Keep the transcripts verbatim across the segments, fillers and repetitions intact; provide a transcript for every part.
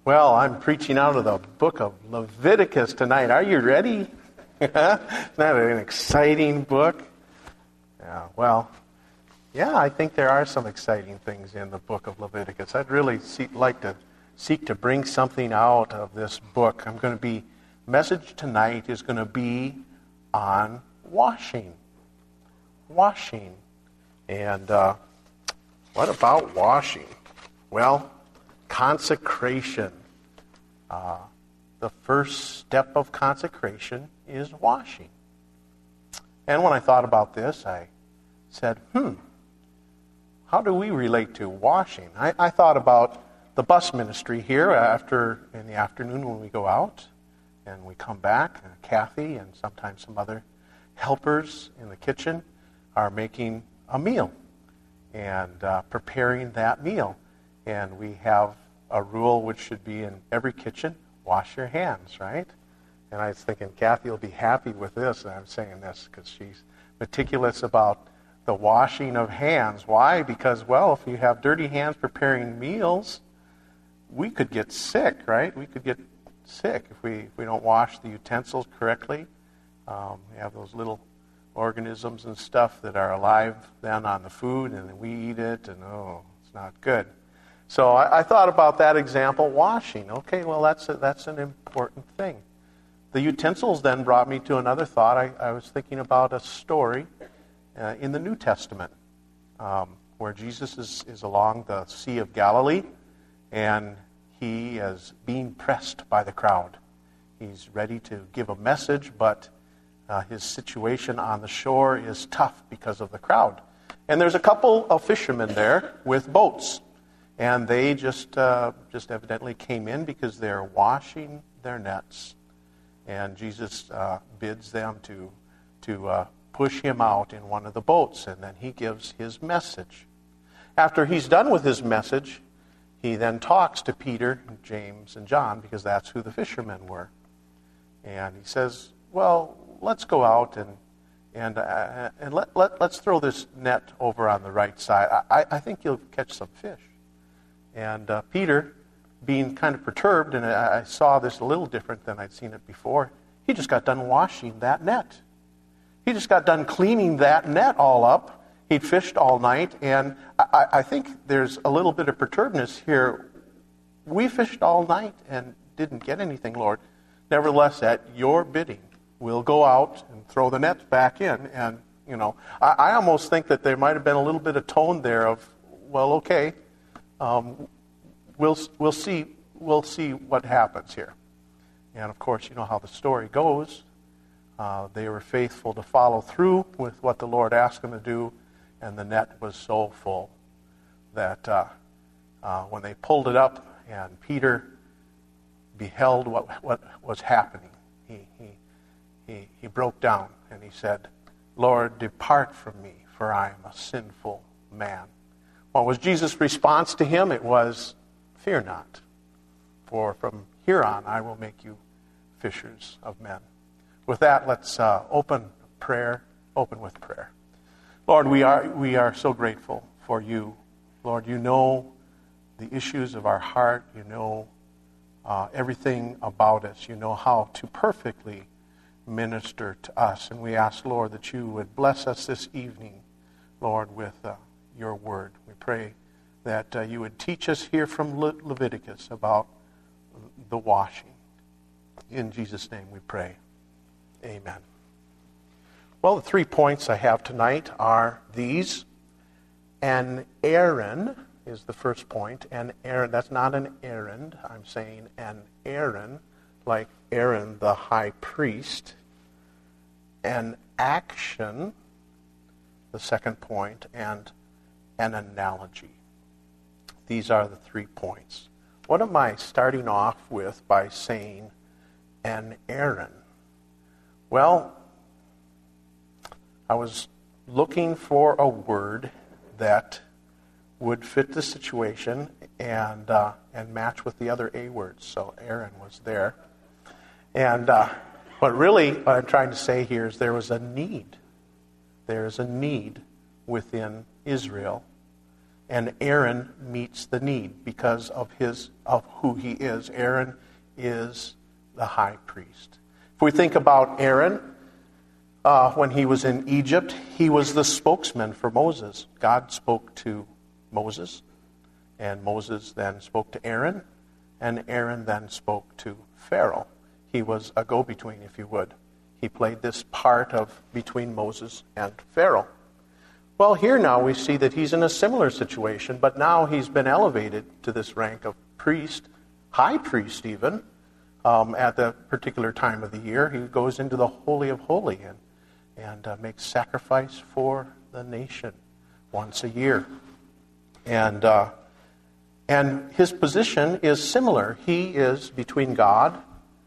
Well, I'm preaching out of the book of Leviticus tonight. Are you ready? Isn't that an exciting book? Yeah, well, yeah, I think there are some exciting things in the book of Leviticus. I'd really see, like to seek to bring something out of this book. I'm going to be, message tonight is going to be on washing. Washing. And uh, what about washing? Well, consecration. Uh, the first step of consecration is washing. And when I thought about this, I said, hmm, how do we relate to washing? I, I thought about the bus ministry here after in the afternoon when we go out and we come back. Uh, Kathy and sometimes some other helpers in the kitchen are making a meal and uh, preparing that meal. And we have a rule which should be in every kitchen, wash your hands, right? And I was thinking Kathy will be happy with this, and I'm saying this because she's meticulous about the washing of hands. Why? Because, well, if you have dirty hands preparing meals, we could get sick, right? We could get sick if we, if we don't wash the utensils correctly. Um, we have those little organisms and stuff that are alive then on the food, and then we eat it, and oh, it's not good. So I, I thought about that example, washing. Okay, well, that's a, that's an important thing. The utensils then brought me to another thought. I, I was thinking about a story uh, in the New Testament um, where Jesus is, is along the Sea of Galilee, and he is being pressed by the crowd. He's ready to give a message, but uh, his situation on the shore is tough because of the crowd. And there's a couple of fishermen there with boats. And they just uh, just evidently came in because they're washing their nets. And Jesus uh, bids them to, to uh, push him out in one of the boats. And then he gives his message. After he's done with his message, he then talks to Peter, James, and John, because that's who the fishermen were. And he says, well, let's go out and and uh, and let, let, let's throw this net over on the right side. I, I think you'll catch some fish. And uh, Peter, being kind of perturbed, and I, I saw this a little different than I'd seen it before, he just got done washing that net. He just got done cleaning that net all up. He'd fished all night, and I, I think there's a little bit of perturbedness here. We fished all night and didn't get anything, Lord. Nevertheless, at your bidding, we'll go out and throw the nets back in. And, you know, I, I almost think that there might have been a little bit of tone there of, well, okay, Um, we'll we'll see we'll see what happens here. And of course, you know how the story goes. Uh, they were faithful to follow through with what the Lord asked them to do, and the net was so full that uh, uh, when they pulled it up and Peter beheld what what was happening, he he he he broke down and he said, "Lord, depart from me, for I am a sinful man." What was Jesus' response to him? It was, fear not, for from here on I will make you fishers of men. With that, let's uh, open prayer, open with prayer. Lord, we are we are so grateful for you. Lord, you know the issues of our heart. You know uh, everything about us. You know how to perfectly minister to us. And we ask, Lord, that you would bless us this evening, Lord, with uh, your word. We pray that uh, you would teach us here from Le- Leviticus about the washing. In Jesus' name we pray. Amen. Well, the three points I have tonight are these. An Aaron is the first point. An Aaron, that's not an errand. I'm saying an Aaron, like Aaron the high priest. An action, the second point, and an analogy. These are the three points. What am I starting off with by saying an Aaron? Well, I was looking for a word that would fit the situation and uh, and match with the other A words. So Aaron was there. And uh, what really what I'm trying to say here is there was a need. There is a need within Israel. and Aaron meets the need because of his of who he is. Aaron is the high priest. If we think about Aaron, uh, when he was in Egypt, he was the spokesman for Moses. God spoke to Moses, and Moses then spoke to Aaron, and Aaron then spoke to Pharaoh. He was a go-between, if you would. He played this part of between Moses and Pharaoh. Well, here now we see that he's in a similar situation, but now he's been elevated to this rank of priest, high priest even, um, at the particular time of the year. He goes into the Holy of Holies and, and uh, makes sacrifice for the nation once a year. And, uh, and his position is similar. He is between God,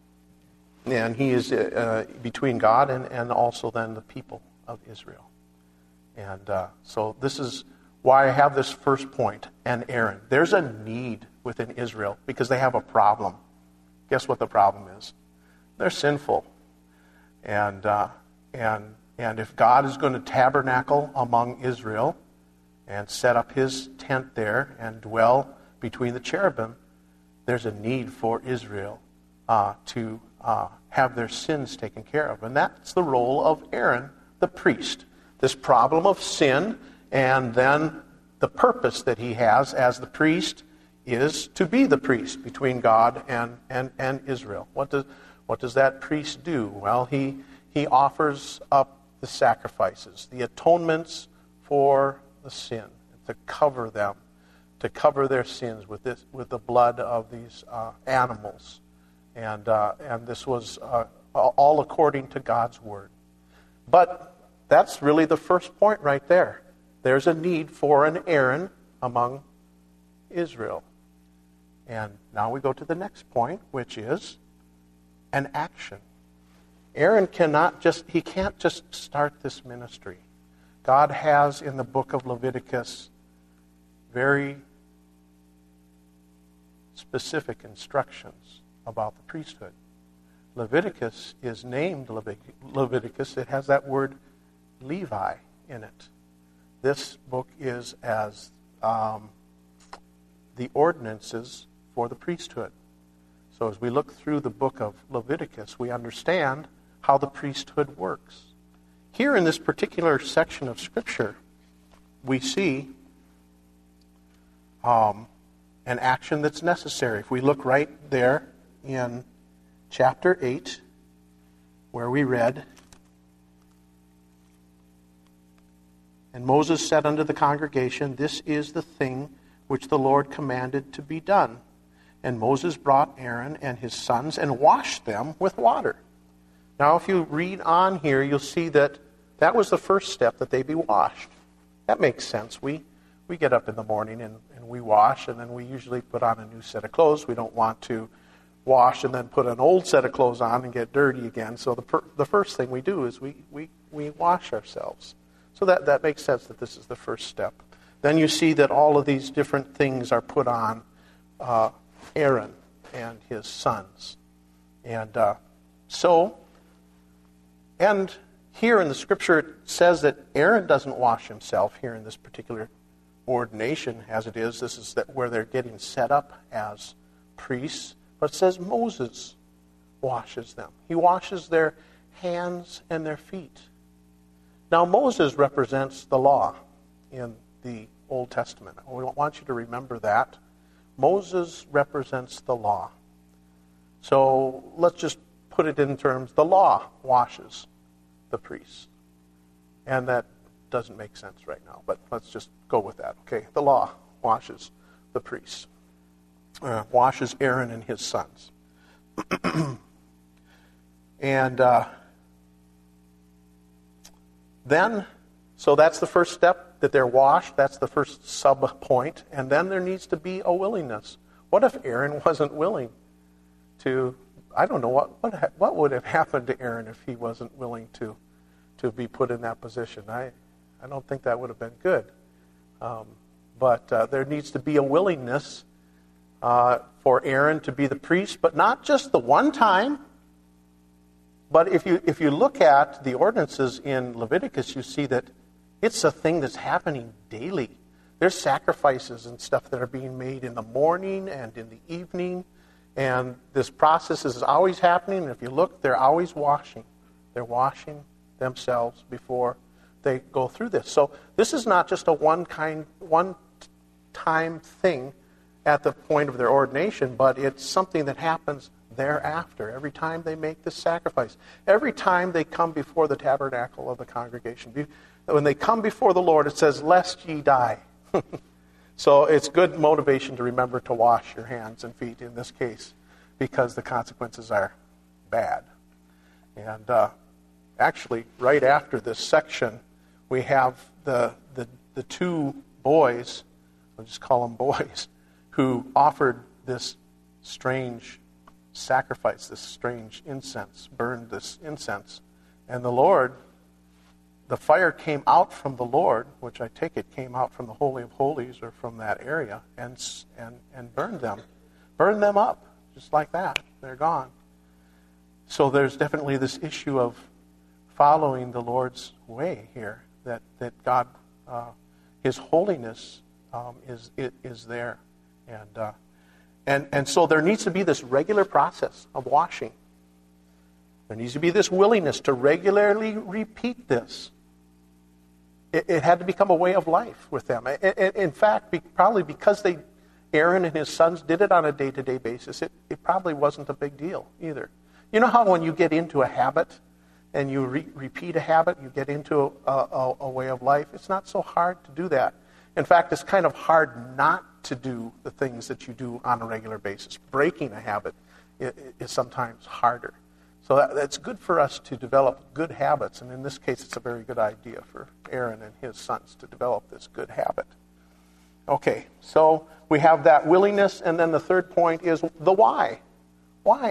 and he is uh, between God and, and also then the people of Israel. And uh, so this is why I have this first point, and Aaron. There's a need within Israel because they have a problem. Guess what the problem is? They're sinful. And uh, and and if God is going to tabernacle among Israel and set up his tent there and dwell between the cherubim, there's a need for Israel uh, to uh, have their sins taken care of. And that's the role of Aaron, the priest. This problem of sin, and then the purpose that he has as the priest is to be the priest between God and, and, and Israel. What does what does that priest do? Well, he he offers up the sacrifices, the atonements for the sin, to cover them, to cover their sins with this with the blood of these uh, animals, and uh, and this was uh, all according to God's word. But that's really the first point right there. There's a need for an Aaron among Israel. And now we go to the next point, which is an action. Aaron cannot just, he can't just start this ministry. God has in the book of Leviticus very specific instructions about the priesthood. Leviticus is named Leviticus. It has that word Levi in it. This book is as um, the ordinances for the priesthood. So as we look through the book of Leviticus, we understand how the priesthood works. Here in this particular section of Scripture, we see um, an action that's necessary. If we look right there in chapter eight, where we read, "And Moses said unto the congregation, This is the thing which the Lord commanded to be done. And Moses brought Aaron and his sons and washed them with water." Now, if you read on here, you'll see that that was the first step, that they be washed. That makes sense. We we get up in the morning and, and we wash, and then we usually put on a new set of clothes. We don't want to wash and then put an old set of clothes on and get dirty again. So the per, the first thing we do is we, we, we wash ourselves. So that, that makes sense that this is the first step. Then you see that all of these different things are put on uh, Aaron and his sons. And uh, so, and here in the Scripture it says that Aaron doesn't wash himself here in this particular ordination as it is. This is that where they're getting set up as priests. But it says Moses washes them. He washes their hands and their feet. Now, Moses represents the law in the Old Testament. We want you to remember that. Moses represents the law. So let's just put it in terms, the law washes the priests. And that doesn't make sense right now, but let's just go with that. Okay, the law washes the priests. Uh, washes Aaron and his sons. and uh, then, so that's the first step, that they're washed. That's the first sub-point. And then there needs to be a willingness. What if Aaron wasn't willing to, I don't know, what what, what would have happened to Aaron if he wasn't willing to, to be put in that position? I, I don't think that would have been good. Um, but uh, there needs to be a willingness Uh, for Aaron to be the priest, but not just the one time. But if you if you look at the ordinances in Leviticus, you see that it's a thing that's happening daily. There's sacrifices and stuff that are being made in the morning and in the evening. And this process is always happening. And if you look, they're always washing. They're washing themselves before they go through this. So this is not just a one kind, one time thing at the point of their ordination, but it's something that happens thereafter. Every time they make this sacrifice, every time they come before the tabernacle of the congregation, when they come before the Lord, it says, "Lest ye die." So it's good motivation to remember to wash your hands and feet in this case, because the consequences are bad. And uh, actually, right after this section, we have the, the the two boys, I'll just call them boys, who offered this strange sacrifice, this strange incense, burned this incense. And the Lord, the fire came out from the Lord, which I take it came out from the Holy of Holies or from that area, and and and burned them, burned them up, just like that. They're gone. So there's definitely this issue of following the Lord's way here, that that God, uh, His holiness um, is it is there, and uh, and and so there needs to be this regular process of washing. There needs to be this willingness to regularly repeat this. It, it had to become a way of life with them. In fact, probably because they, Aaron and his sons did it on a day-to-day basis, it, it probably wasn't a big deal either. You know how when you get into a habit and you re- repeat a habit, you get into a, a, a way of life, it's not so hard to do that. In fact, it's kind of hard not to do the things that you do on a regular basis. Breaking a habit is, is sometimes harder. So that, that's good for us to develop good habits, and in this case, it's a very good idea for Aaron and his sons to develop this good habit. Okay, so we have that willingness, and then the third point is the why. Why?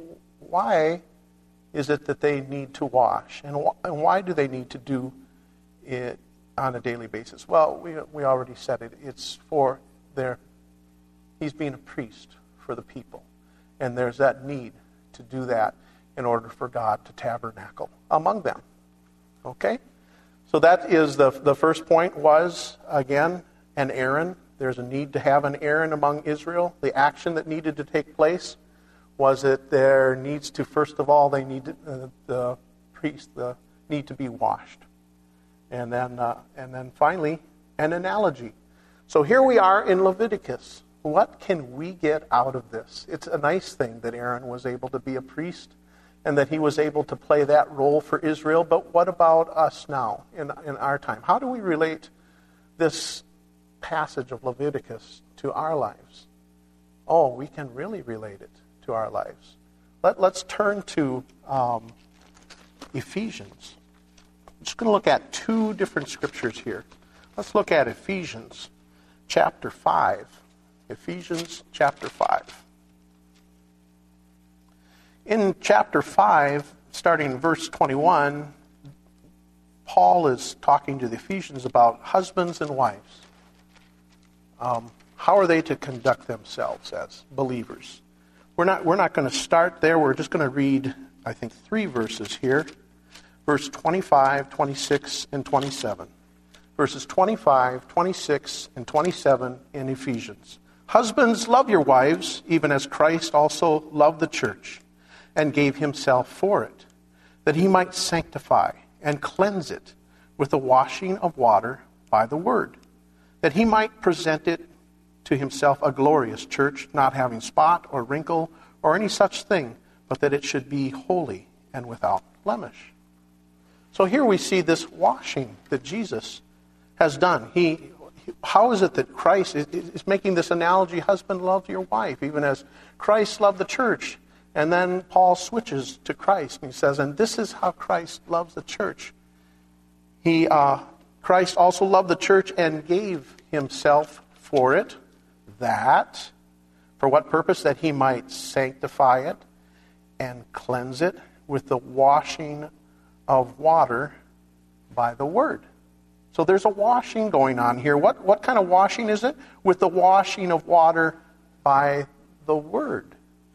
Why is it that they need to wash, and and why do they need to do it on a daily basis? Well, we we already said it. It's for their. He's being a priest for the people, and there's that need to do that in order for God to tabernacle among them. Okay? So that is the the first point was, again, an Aaron. There's a need to have an Aaron among Israel. The action that needed to take place was that there needs to, first of all, they need to, uh, the priest the, need to be washed. And then, uh, and then finally, an analogy. So here we are in Leviticus. What can we get out of this? It's a nice thing that Aaron was able to be a priest and that he was able to play that role for Israel. But what about us now, in, in our time? How do we relate this passage of Leviticus to our lives? Oh, we can really relate it to our lives. Let, let's turn to um, Ephesians. I'm just going to look at two different scriptures here. Let's look at Ephesians chapter five. Ephesians chapter five. In chapter five, starting in verse twenty-one, Paul is talking to the Ephesians about husbands and wives. Um, how are they to conduct themselves as believers? We're not, we're not going to start there. We're just going to read, I think, three verses here. Verse twenty-five, twenty-six, and twenty-seven. Verses twenty-five, twenty-six, and twenty-seven in Ephesians. Husbands, love your wives, even as Christ also loved the church and gave himself for it, that he might sanctify and cleanse it with the washing of water by the word, that he might present it to himself a glorious church, not having spot or wrinkle or any such thing, but that it should be holy and without blemish. So here we see this washing that Jesus has done. He, how is it that Christ is, is making this analogy, husband, love your wife, even as Christ loved the church? And then Paul switches to Christ, and he says, and this is how Christ loves the church. He, uh, Christ also loved the church and gave himself for it, that, for what purpose? That he might sanctify it and cleanse it with the washing of water by the word. So there's a washing going on here. What, what kind of washing is it? With the washing of water by the word.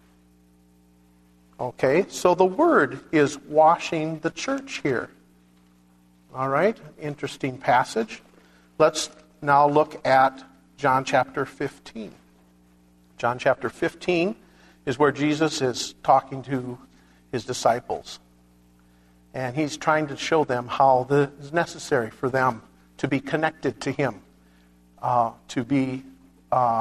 Okay, so the word is washing the church here. All right, interesting passage. Let's now look at John chapter fifteen. John chapter fifteen is where Jesus is talking to his disciples. And he's trying to show them how it is necessary for them to be connected to him, uh, to be, uh,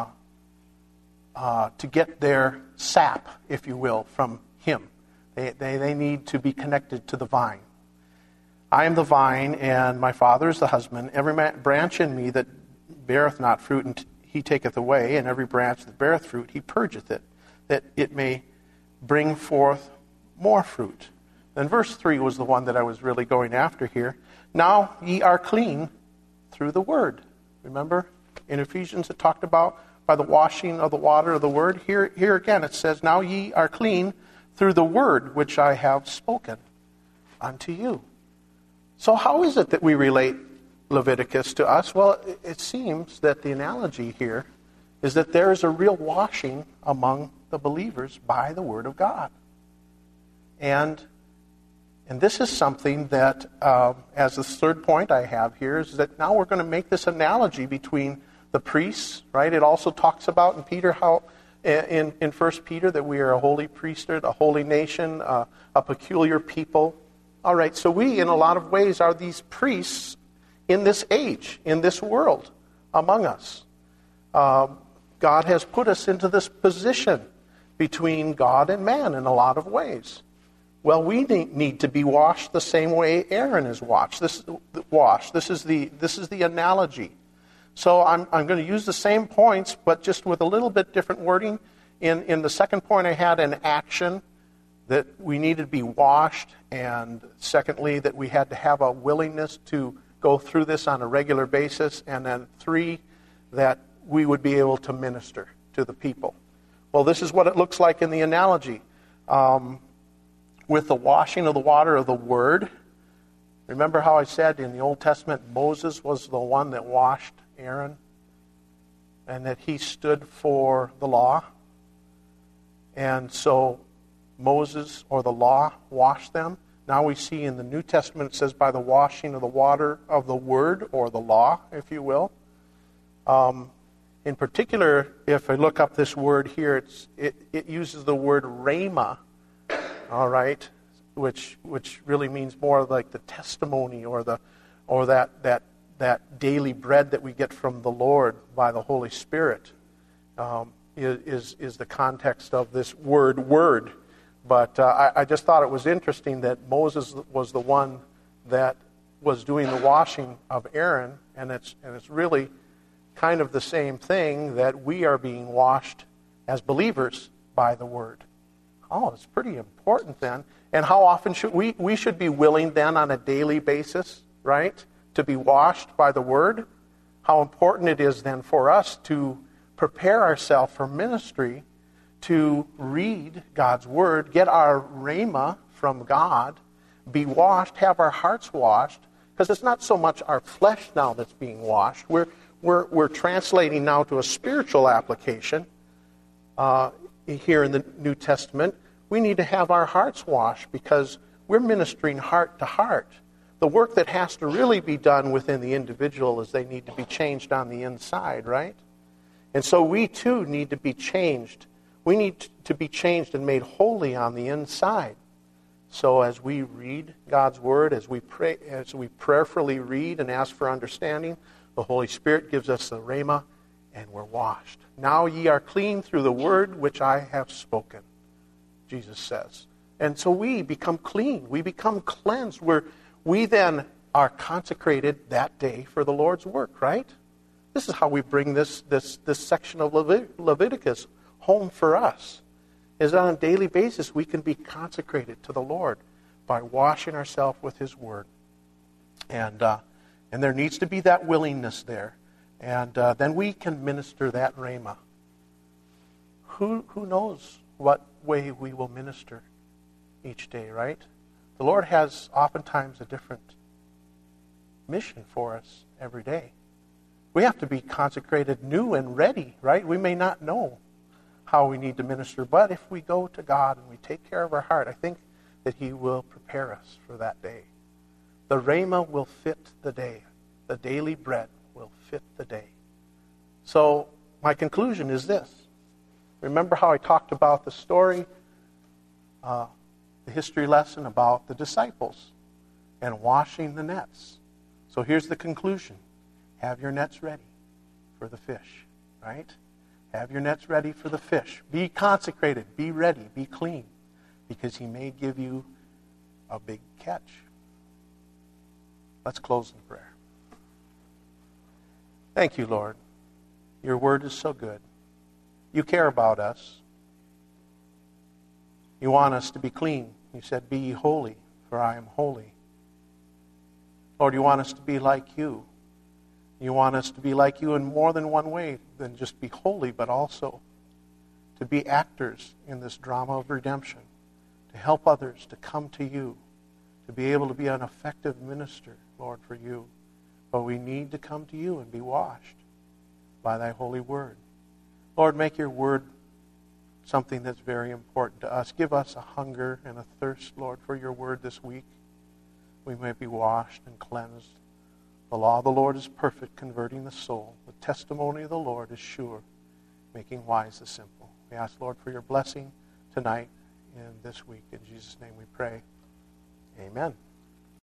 uh, to get their sap, if you will, from him. They, they, they need to be connected to the vine. I am the vine, and my Father is the husband. Every branch in me that beareth not fruit, and he taketh away, and every branch that beareth fruit, he purgeth it, that it may bring forth more fruit. Then verse three was the one that I was really going after here. Now ye are clean through the word. Remember in Ephesians it talked about by the washing of the water of the word. Here, here again it says, now ye are clean through the word which I have spoken unto you. So how is it that we relate Leviticus to us? Well, it seems that the analogy here is that there is a real washing among the believers by the word of God. And and this is something that, uh, as the third point I have here, is that now we're going to make this analogy between the priests, right? It also talks about in Peter how, in, in First Peter, that we are a holy priesthood, a holy nation, uh, a peculiar people. All right, so we, in a lot of ways, are these priests in this age, in this world, among us. Uh, God has put us into this position between God and man in a lot of ways. Well, we need to be washed the same way Aaron is washed. This washed. This is the this is the analogy. So I'm I'm going to use the same points, but just with a little bit different wording. In in the second point, I had an action that we needed to be washed, and secondly, that we had to have a willingness to go through this on a regular basis, and then three, that we would be able to minister to the people. Well, this is what it looks like in the analogy. Um, with the washing of the water of the Word. Remember how I said in the Old Testament, Moses was the one that washed Aaron, and that he stood for the law. And so Moses, or the law, washed them. Now we see in the New Testament, it says by the washing of the water of the Word, or the law, if you will. Um, in particular, if I look up this word here, it's, it, it uses the word rhema, all right, which which really means more like the testimony, or the or that that that daily bread that we get from the Lord by the Holy Spirit, um, is is the context of this word word. But uh, I, I just thought it was interesting that Moses was the one that was doing the washing of Aaron, and it's and it's really kind of the same thing, that we are being washed as believers by the Word. Oh, it's pretty important then. And how often should we, we should be willing then on a daily basis, right, to be washed by the Word? How important it is then for us to prepare ourselves for ministry, to read God's Word, get our rhema from God, be washed, have our hearts washed, because it's not so much our flesh now that's being washed. We're, we're, we're translating now to a spiritual application. Uh, Here in the New Testament, we need to have our hearts washed, because we're ministering heart to heart. The work that has to really be done within the individual is they need to be changed on the inside, right? And so we too need to be changed. We need to be changed and made holy on the inside. So as we read God's Word, as we pray, as we prayerfully read and ask for understanding, the Holy Spirit gives us the rhema, and we're washed. Now ye are clean through the word which I have spoken, Jesus says. And so we become clean. We become cleansed. We're, we then are consecrated that day for the Lord's work, right? This is how we bring this, this, this section of Levit- Leviticus home for us. Is on a daily basis we can be consecrated to the Lord by washing ourselves with His Word. And, uh, and there needs to be that willingness there. And uh, then we can minister that rhema. Who who knows what way we will minister each day, right? The Lord has oftentimes a different mission for us every day. We have to be consecrated new and ready, right? We may not know how we need to minister, but if we go to God and we take care of our heart, I think that He will prepare us for that day. The rhema will fit the day. The daily bread will fit the day. So my conclusion is this. Remember how I talked about the story, uh, the history lesson about the disciples and washing the nets. So here's the conclusion. Have your nets ready for the fish, right? Have your nets ready for the fish. Be consecrated. Be ready. Be clean. Because he may give you a big catch. Let's close in prayer. Thank you, Lord. Your word is so good. You care about us. You want us to be clean. You said, be ye holy, for I am holy. Lord, you want us to be like you. You want us to be like you in more than one way than just be holy, but also to be actors in this drama of redemption, to help others to come to you, to be able to be an effective minister, Lord, for you. But we need to come to you and be washed by thy holy word. Lord, make your word something that's very important to us. Give us a hunger and a thirst, Lord, for your word this week. We may be washed and cleansed. The law of the Lord is perfect, converting the soul. The testimony of the Lord is sure, making wise the simple. We ask, Lord, for your blessing tonight and this week. In Jesus' name we pray. Amen.